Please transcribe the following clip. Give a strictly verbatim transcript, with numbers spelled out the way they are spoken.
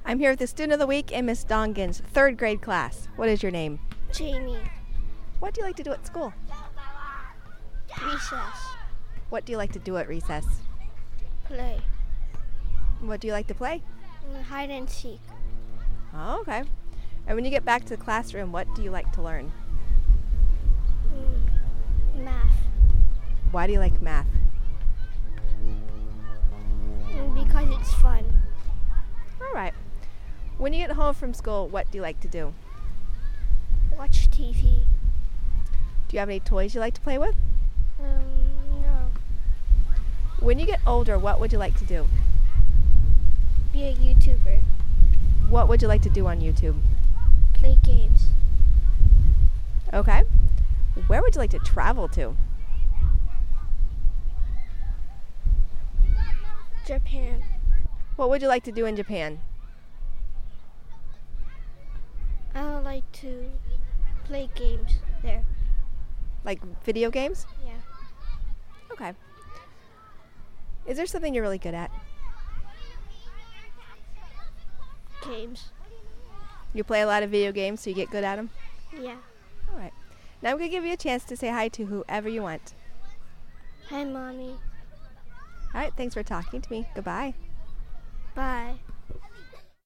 I'm here with the student of the week in Miss Dongan's third grade class. What is your name? Jamie. What do you like to do at school? Recess. What do you like to do at recess? Play. What do you like to play? Mm, Hide and seek. Oh, okay. And when you get back to the classroom, what do you like to learn? Mm, Math. Why do you like math? Mm, Because it's fun. All right. When you get home from school, what do you like to do? Watch T V. Do you have any toys you like to play with? Um, no. When you get older, what would you like to do? Be a YouTuber. What would you like to do on YouTube? Play games. Okay. Where would you like to travel to? Japan. What would you like to do in Japan? I would like to play games there. Like video games? Yeah. Okay. Is there something you're really good at? Games. You play a lot of video games, so you get good at them? Yeah. All right. Now I'm going to give you a chance to say hi to whoever you want. Hi, Mommy. All right, thanks for talking to me. Goodbye. Bye.